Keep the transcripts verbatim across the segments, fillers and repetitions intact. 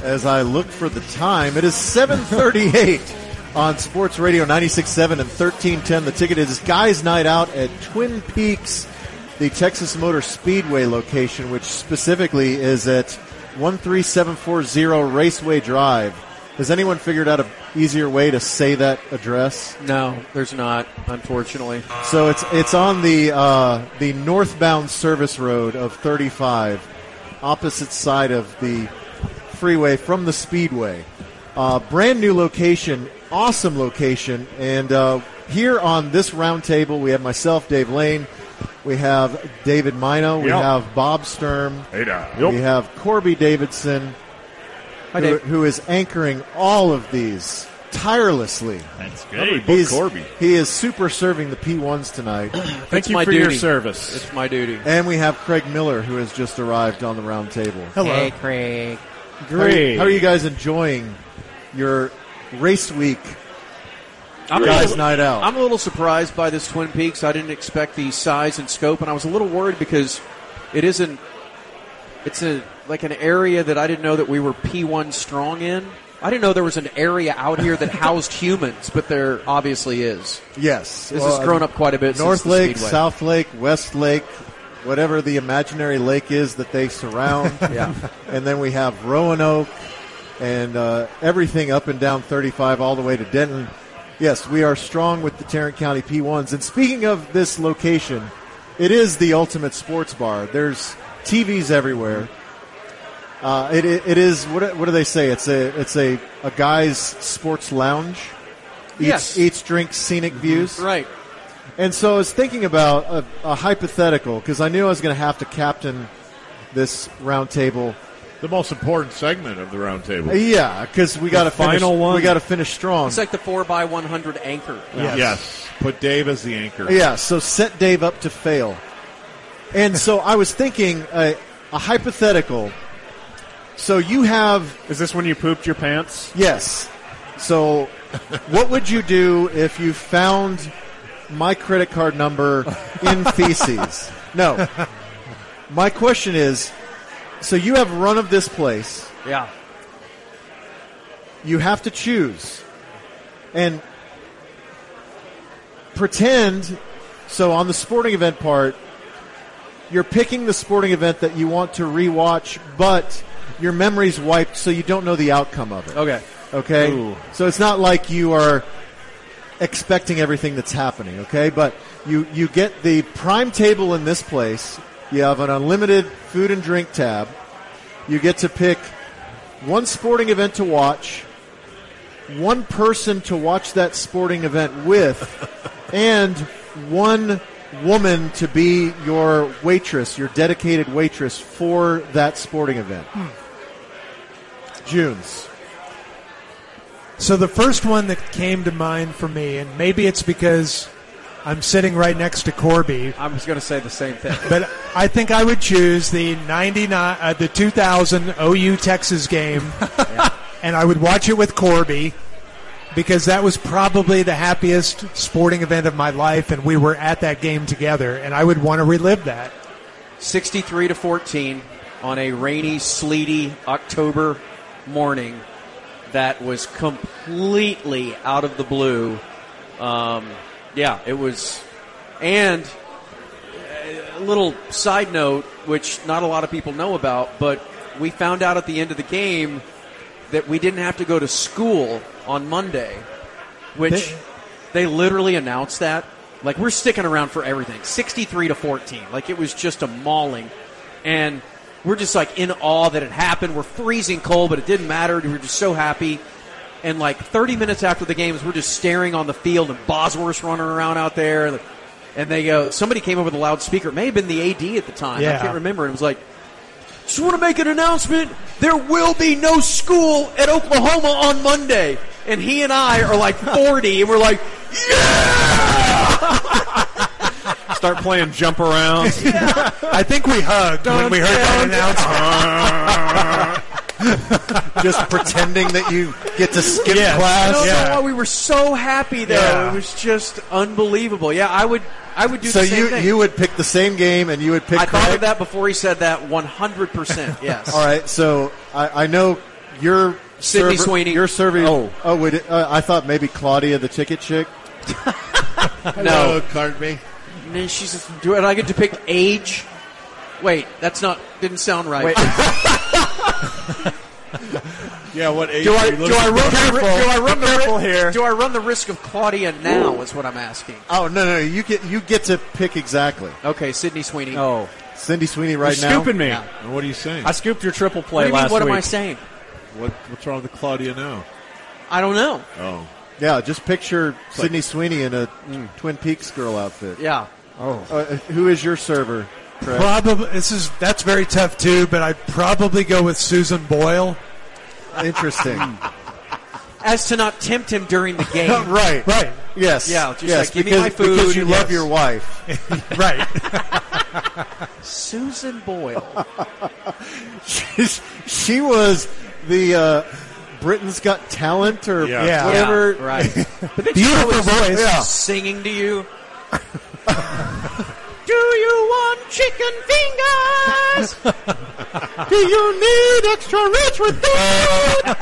as I look for the time. It is seven thirty-eight on Sports Radio ninety-six point seven and thirteen ten. The Ticket is Guys Night Out at Twin Peaks, the Texas Motor Speedway location, which specifically is at one three seven four zero Raceway Drive. Has anyone figured out an easier way to say that address? No, there's not, unfortunately. So it's it's on the uh, the northbound service road of thirty-five, opposite side of the freeway from the Speedway. Uh, brand new location, awesome location. And uh, here on this round table, we have myself, Dave Lane. We have David Mino. We Yep. have Bob Sturm. Hey, now. We have Corby Davidson, Hi, who, Dave. who is anchoring all of these tirelessly. That's good. He's, Corby. he is super serving the P ones tonight. Thank It's you my for your duty. service. It's my duty. And we have Craig Miller, who has just arrived on the round table. Hello. Hey, Craig. How are, you, how are you guys enjoying your race week I'm a guys little- night out? I'm a little surprised by this Twin Peaks. I didn't expect the size and scope, and I was a little worried because it isn't. It's a like an area that I didn't know that we were P one strong in. I didn't know there was an area out here that housed humans, but there obviously is. Yes. This Well, has grown up quite a bit. North since the Lake, Speedway. South Lake, West Lake, whatever the imaginary lake is that they surround. Yeah. And then we have Roanoke and uh, everything up and down thirty-five all the way to Denton. Yes, we are strong with the Tarrant County P ones. And speaking of this location, it is the ultimate sports bar. There's T Vs everywhere. Uh, it, it it is what what do they say? It's a it's a, a guy's sports lounge. Eats, Yes. eats, drinks, scenic views. Right. And so I was thinking about a, a hypothetical because I knew I was going to have to captain this round table. The most important segment of the round table. Yeah, because we got to finish. final one? We got to finish strong. It's like the four by one hundred anchor. Yes. Yes. Put Dave as the anchor. Yeah, so set Dave up to fail. And so I was thinking a, a hypothetical. So you have Is this when you pooped your pants? yes. So what would you do if you found my credit card number in feces? No. My question is, so you have run of this place. Yeah. You have to choose. And pretend, so on the sporting event part, you're picking the sporting event that you want to rewatch, but your memory's wiped so you don't know the outcome of it. Okay. Okay? Ooh. So it's not like you are expecting everything that's happening, okay? But you, you get the prime table in this place. You have an unlimited food and drink tab. You get to pick one sporting event to watch, one person to watch that sporting event with, and one woman to be your waitress, your dedicated waitress for that sporting event. Junes. So the first one that came to mind for me, and maybe it's because I'm sitting right next to Corby, I was going to say the same thing. but I think I would choose the ninety-nine, uh, the two thousand O U Texas game, and I would watch it with Corby because that was probably the happiest sporting event of my life, and we were at that game together, and I would want to relive that. sixty-three to fourteen on a rainy, sleety October morning that was completely out of the blue. Um, yeah, it was. And a little side note, which not a lot of people know about, but we found out at the end of the game that we didn't have to go to school on Monday, which They- they literally announced that. Like, we're sticking around for everything. sixty-three to fourteen. Like, it was just a mauling. And we're just, like, in awe that it happened. We're freezing cold, but it didn't matter. We were just so happy. And, like, thirty minutes after the games, we're just staring on the field, and Bosworth's running around out there. And they go, somebody came over with a loudspeaker. It may have been the A D at the time. Yeah. I can't remember. And it was like, just want to make an announcement. There will be no school at Oklahoma on Monday. And he and I are like forty, and we're like, yeah! Start playing jump around. I think we hugged when we heard that announcement. Just pretending that you get to skip Yes. I class. don't Yeah. know why we were so happy though. Yeah. It was just unbelievable. Yeah, I would I would do So the same you thing. you would pick the same game and you would pick I thought Craig? of that before he said that one hundred percent. Yes. All right, so I, I know Your Sydney server, Sweeney. Your server. Oh. oh, would it, uh, I thought maybe Claudia the Ticket Chick. Hello, Cartby. And then she says, "Do I get to pick age?" Wait, that's not didn't sound right. Wait. Yeah, what age? Do I are do you looking I run for? the ri- do I run the Careful ri- here. do I run the risk of Claudia now? Is what I'm asking. Oh no, no, you get you get to pick exactly. Okay, Sydney Sweeney. Oh, Cindy Sweeney right you're now. scooping me. Yeah. And what are you saying? I scooped your triple What play do you mean? last What week. am I saying? What, what's wrong with Claudia now? I don't know. Oh, Yeah, just picture Sydney Sweeney in a Twin Peaks girl outfit. Yeah. Uh, who is your server, Craig? Probably this is that's very tough too, but I'd probably go with Susan Boyle. Interesting. As to not tempt him during the game. right. Right, Yes. Yeah, just yes, like, give me because, my food, because you yes. love your wife. right. Susan Boyle. She's, she was the uh, Britain's Got Talent or Yeah. Yeah. whatever. Yeah, right. But then Beautiful she was voice. Yeah. singing to you. Do you want chicken fingers? Do you need extra rich with food?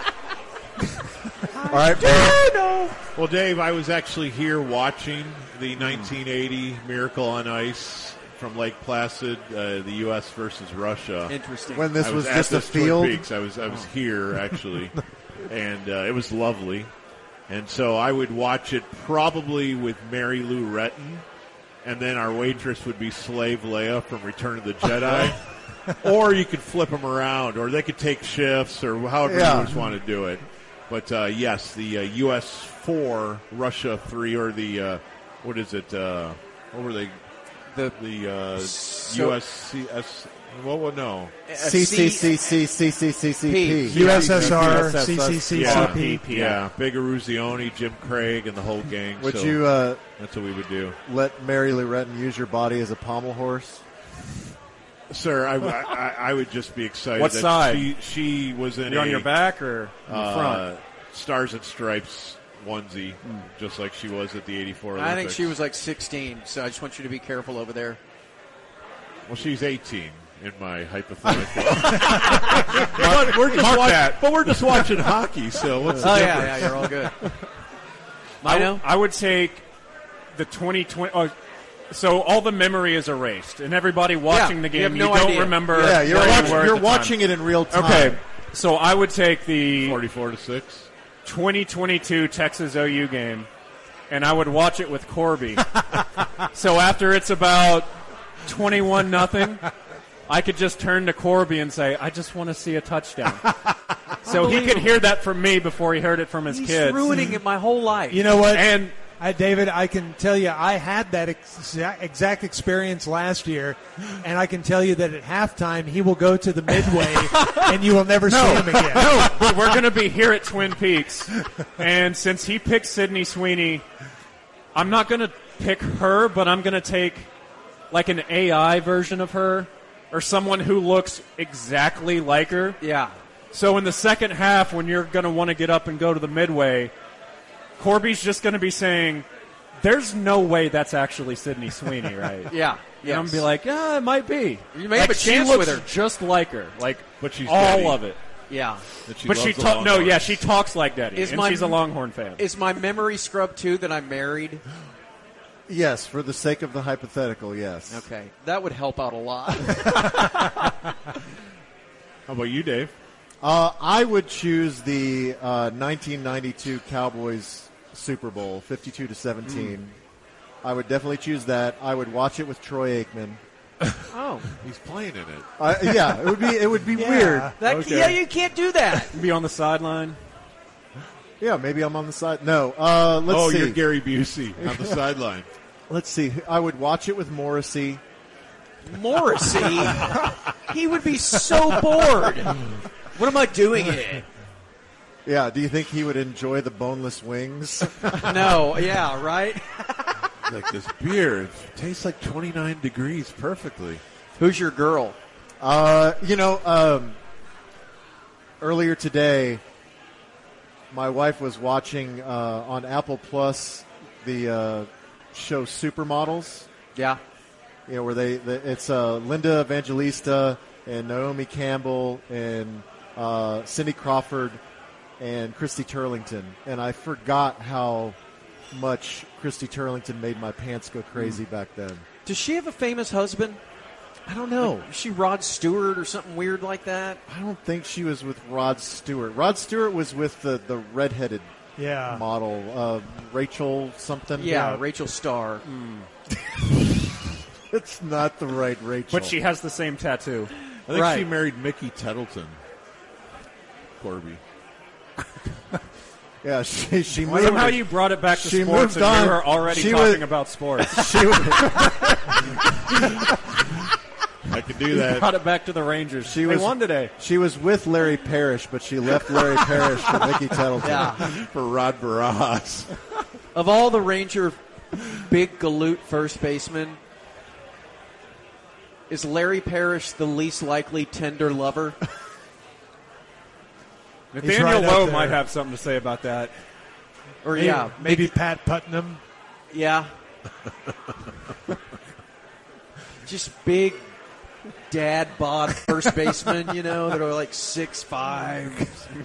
All right. Well, well, Dave, I was actually here watching the nineteen eighty Miracle on Ice from Lake Placid, uh, the U S versus Russia. Interesting. when this I was, was, just at a this Twin field. Peaks. I was I was here actually, and uh, it was lovely. And so I would watch it probably with Mary Lou Retton, and then our waitress would be Slave Leia from Return of the Jedi. Or you could flip them around, or they could take shifts, or however Yeah. you just want to do it. But uh, yes, the uh, U S four, Russia three, or the uh, what is it? Uh, what were they? The The uh, So- U S C S. What would no? C C C C C C C C P. U S S R, Yeah. C C C Yeah, C P. yeah. Big Aruzioni, Jim Craig, and the whole gang. Would so you uh, That's what we would do, let Mary Lou Retton use your body as a pommel horse? sir. I, I, I would just be excited. What that side? She, she was in You're a on your back or in uh, front? Stars and Stripes onesie, just like she was at the eighty-four Olympics. I think she was like sixteen, so I just want you to be careful over there. Well, she's eighteen in my hypothetical. but we're just mark watch- that. But we're just watching hockey, so what's the Oh difference? yeah, yeah, you're all good. I, I w- know. I would take the twenty twenty. Oh, so all the memory is erased, and everybody watching Yeah, the you game, have no don't idea. remember. Yeah, you're, where watch, you were at you're the time. watching it in real time. Okay, so I would take the Forty-four to six. twenty twenty-two Texas O U game, and I would watch it with Corby. So after it's about twenty-one nothing, I could just turn to Corby and say, "I just want to see a touchdown." So he could hear that from me before he heard it from his He's kids. ruining it my whole life. You know what? And I, David, I can tell you, I had that exact, exact experience last year, and I can tell you that at halftime he will go to the midway, and you will never see him again. no, but we're going to be here at Twin Peaks, and since he picked Sydney Sweeney, I'm not going to pick her, but I'm going to take like an A I version of her or someone who looks exactly like her. yeah. So in the second half, when you're going to want to get up and go to the midway, Corby's just going to be saying, "There's no way that's actually Sydney Sweeney, right?" Yeah. And I'm going to be like, "Yeah, it might be." You may have Like, a she chance looks with her. just like her, like But she's all Daddy. of it. Yeah. That she but she loves the talk no, Longhorns. yeah, she talks like Daddy, Is and my- she's a Longhorn fan. Is my memory scrubbed too that I'm married? Yes, for the sake of the hypothetical, yes. Okay. That would help out a lot. How about you, Dave? Uh, I would choose the uh, nineteen ninety-two Cowboys Super Bowl, fifty-two to seventeen. I would definitely choose that. I would watch it with Troy Aikman. oh. He's playing in it. Uh, yeah, it would be it would be Yeah. weird. That, Okay. Yeah, you can't do that. Be on the sideline. Yeah, maybe I'm on the side. No, uh, let's oh, see. you're Gary Busey on the sideline. Let's see. I would watch it with Morrissey. Morrissey, he would be so bored. What am I doing here? Yeah, do you think he would enjoy the boneless wings? No, yeah, right? Like this beer, it tastes like twenty-nine degrees perfectly. Who's your girl? Uh, you know, um, earlier today, my wife was watching uh, on Apple Plus the uh, show Supermodels. Yeah. You know, where they the, it's uh, Linda Evangelista and Naomi Campbell and uh, Cindy Crawford, and Christy Turlington, and I forgot how much Christy Turlington made my pants go crazy mm. back then. Does she have a famous husband? I don't know. Like, is she Rod Stewart or something weird like that? I don't think she was with Rod Stewart. Rod Stewart was with the, the redheaded yeah. model, uh, Rachel something. Yeah, yeah. Rachel Starr. Mm. It's not the right Rachel. But she has the same tattoo. I think right. she married Mickey Tettleton. Corby. Yeah, she she moved. Somehow you brought it back to she sports, and on. we were already she talking was, about sports. She was, I could do that. Brought it back to the Rangers. She they was, won today. She was with Larry Parrish, but she left Larry Parrish for Mickey Tettleton. Yeah. For Rod Barras. Of all the Ranger big galoot first baseman, is Larry Parrish the least likely tender lover? Nathaniel right Lowe there. might have something to say about that. Or Maybe, yeah, maybe Pat Putnam. yeah. Just big dad bod first baseman, you know, that are like six five.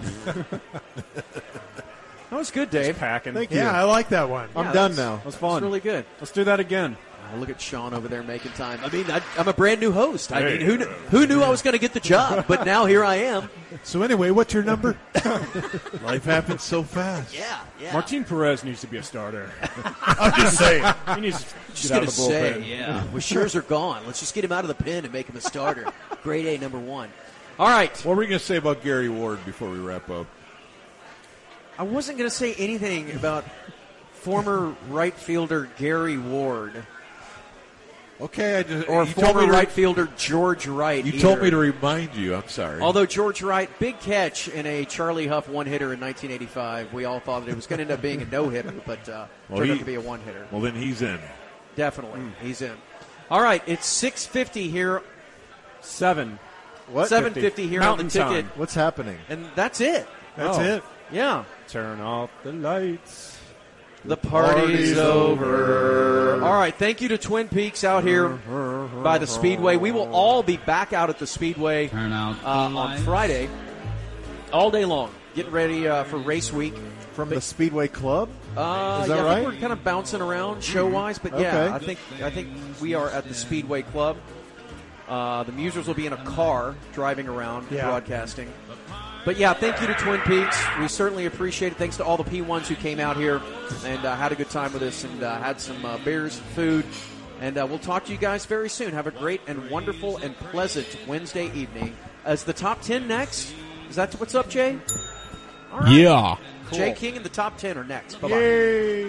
That was good, Dave. Just packing. Thank Yeah, you. I like that one. I'm Yeah, done that's- now. That was It's fun. really good. Let's do that again. Oh, look at Sean over there making time. I mean, I, I'm a brand new host. I There mean, you who kn- who knew I was going to get the job? But now here I am. So anyway, what's your number? Life happens so fast. Yeah, yeah. Martin Perez needs to be a starter. I'm just saying. He needs to just get out gonna of the bullpen. say, yeah. With Scherzer gone, let's just get him out of the pen and make him a starter. Grade A, number one. All right. What were we going to say about Gary Ward before we wrap up? I wasn't going to say anything about former right fielder Gary Ward Okay, I just or you told former me to, right fielder George Wright. You either. told me to remind you. I'm sorry. Although George Wright, big catch in a Charlie Huff one-hitter in nineteen eighty-five. We all thought that it was going to end up being a no-hitter, but uh, Well, turned he- out to be a one-hitter. well, then he's in. Definitely, he's in. All right, it's six fifty here, Seven. What? seven fifty here Mountain on the ticket, time. What's happening? and that's it. That's Oh. it. Yeah, Turn off the lights. the party's over. All right, thank you to Twin Peaks out here by the Speedway. We will all be back out at the Speedway Turn out the uh, on lights. Friday, all day long, getting ready uh, for race week. From the Speedway Club? Uh, Is that yeah, I right? think we're kind of bouncing around show-wise, but yeah, Okay. I think I think we are at the Speedway Club. Uh, the Musers will be in a car driving around, Yeah. broadcasting. But yeah, thank you to Twin Peaks. We certainly appreciate it. Thanks to all the P ones who came out here and uh, had a good time with us and uh, had some uh, beers, food. And uh, we'll talk to you guys very soon. Have a great and wonderful and pleasant Wednesday evening. As the top ten next. Is that what's up, Jay? All right. Yeah. Jay King and the top ten are next. Bye-bye.